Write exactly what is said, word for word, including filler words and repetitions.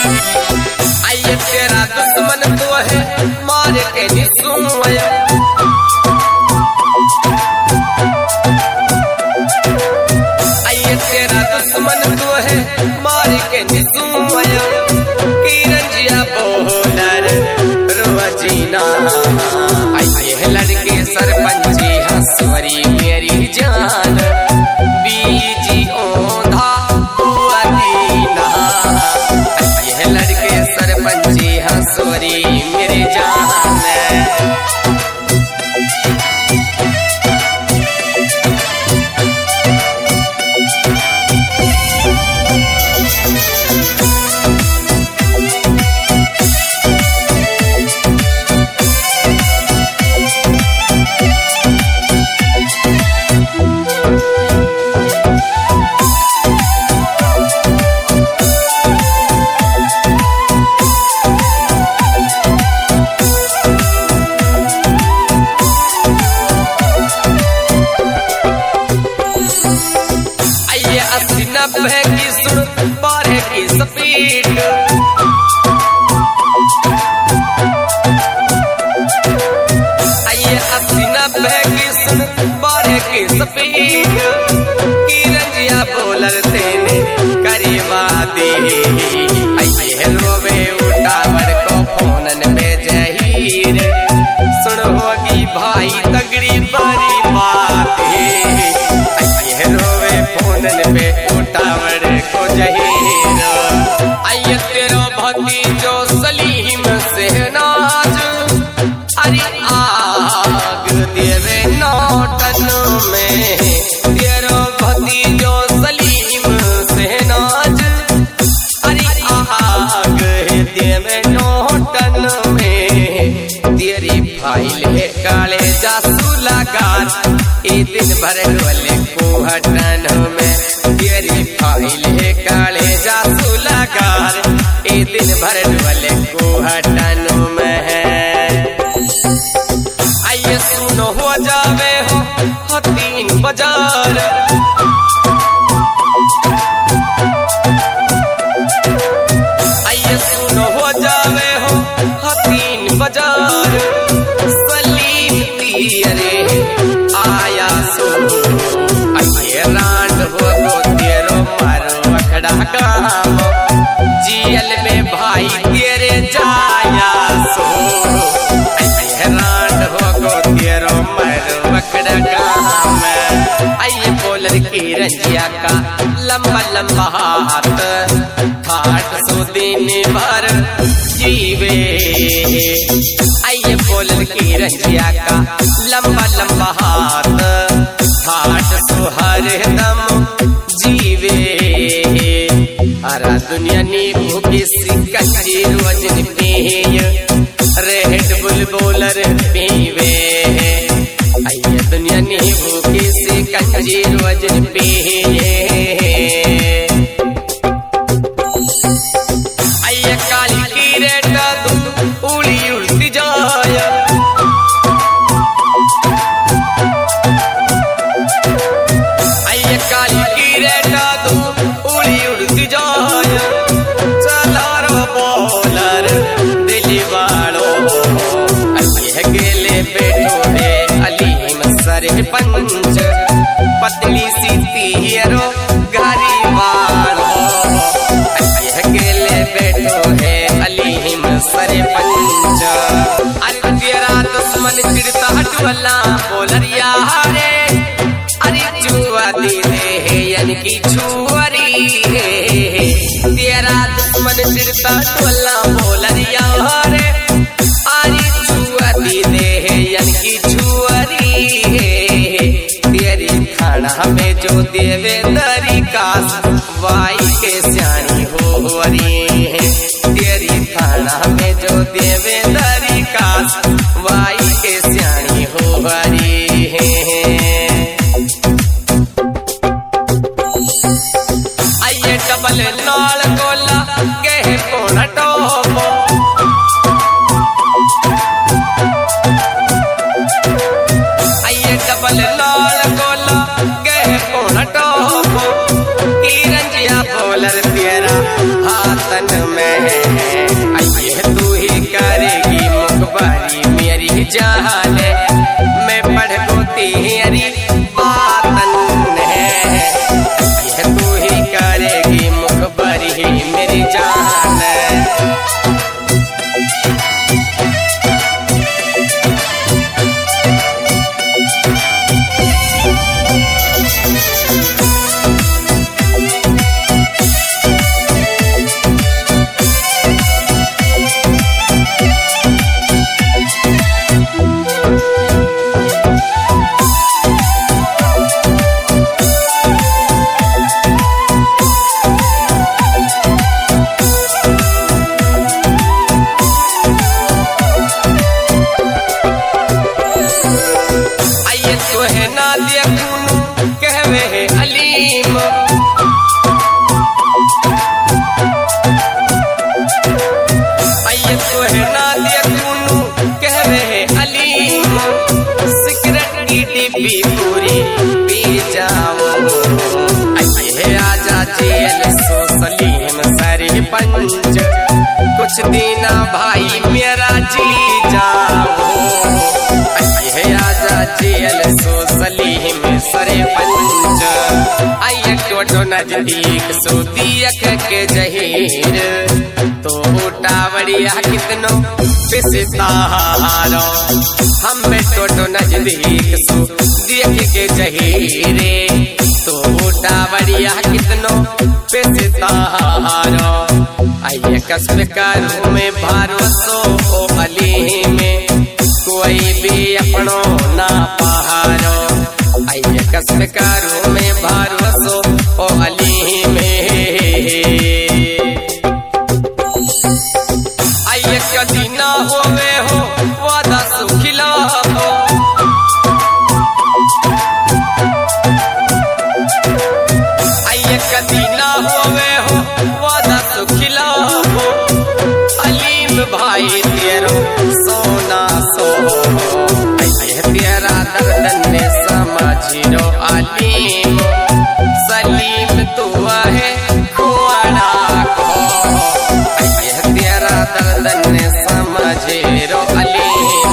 आइए तेरा दुश्मन तो है मार के निसूया, आइए तेरा दुश्मन तो है मार के निसूया, किरंजिया बोलर रोजीना। आइए लड़के सरपंची हंसवरी मेरी जान, बीजी ओंधा हुआ दीना। आइए लड़के सरपंची हंसवरी मेरी जान। नब्बे की सुन बारह की स्पीड, आइए अस्सी नब्बे की सुन बारह की स्पीड, किरंजिया बोलर तेने करीबा दे। आइए रोवे उठावर को फोनन में जहीर, सुन होगी भाई तगड़ी बड़ी बात है। आइए रोवे फोनन में उठावर को जहीर, आइए तेरा भक्ति जो सलीम से नाज, अरे आग देवे नौटन में, तेरा भक्ति जो सलीम से नाज, अरे आग देवे नौटन में। तेरी फाइल है काले जासू लगार, ए दिन भर डोले कुहटन में। तेरी फाइल है काले जासू लगार, ए दिन भर डोले कुहटन में है। आइए सुनो हो जावे हो तीन बाजार, आइए सुनो हो जावे हो तीन बाजार, सलीम तीरे आया सो। आइए रांड हो गो तेरो मारो अखड़ा काम, जियल में भाई तेरे जाया सो। आइए रांड हो गो तेरो मारो अखड़ा काम, आइए बोलर की रंजिया का लंबा लंबा हाथ, ठाठ सो दिन भर जीवे। आइए बोलर की रंजिया का लंबा लंबा हाथ, ठाठ सो हर दम जीवे। हरा दुनिया नींबू की सिकंजी रोजन पिए, रेड बुल बोलर पीवे। आइए दुनिया नींबू की सिकंजी रोजन पिए, आइए काली की रेटा तू उड़ी उड़ती जाया, आइए काली की रेटा तू उड़ी उड़ती जाया। चला रो बोलर दिली वालो, आइए गेले बैठो रे अलीम सरपंच, पतली सी तीरो गारी वालो। आइए गेले बैठो है अलीम सरपंच, अरे तेरा दुश्मन चिड़ता हटवला बोलर यारे, अरे जुआ दी दे यानी कि छुअरी है। तेरा दुश्मन चिड़ता हटवला बोलर यारे, अरे जुआ दी दे यानी कि छुअरी है। तेरी खाना में जो देवे तरीकास, वाई के स्याणी हो हरी है। तेरी खाना में जो देवे तरीकास, वाई के स्याणी हो हरी है। आइए डबल नाल गोला के पोना टोपो, आइए डबल नाल गोला के पोना टोपो, किरंजिया बोलर तेरा हाथन में। आइए तू ही करेगी मुखबारी मेरी जान मैं पढ़ को तेरी बातन है। आइए तू ही करेगी मुखबारी मेरी जान। पूरी पी जाओ आइए आजा जेल सो सलीम सारे पंच कुछ दिन भाई मेरा जी जाओ आइए आजा जेल सो सलीम सारे पंच आइए टोटो नजदीक सो दियक के जहीर तो टावड़िया कितनो पिसतारो हमें टोटो नजदीक सो देख के जहीरे तो टावड़िया कितनो पिसतारो आइए कसब करूं में भरोसो ओ अली में कोई भी अपनो ना पहारो आइए कसब करूं में भरोसो ओ अली में कदी ना होवे हो वादा सुखिला हो आइए कदी ना होवे हो वादा सुखिला हो अलीम भाई तेरो सोना सो आइए तेरा दर्द ने समझिरो अलीम सलीम तू है खुआड़ा को आइए तेरा दर्द ने समझिरो अलीम।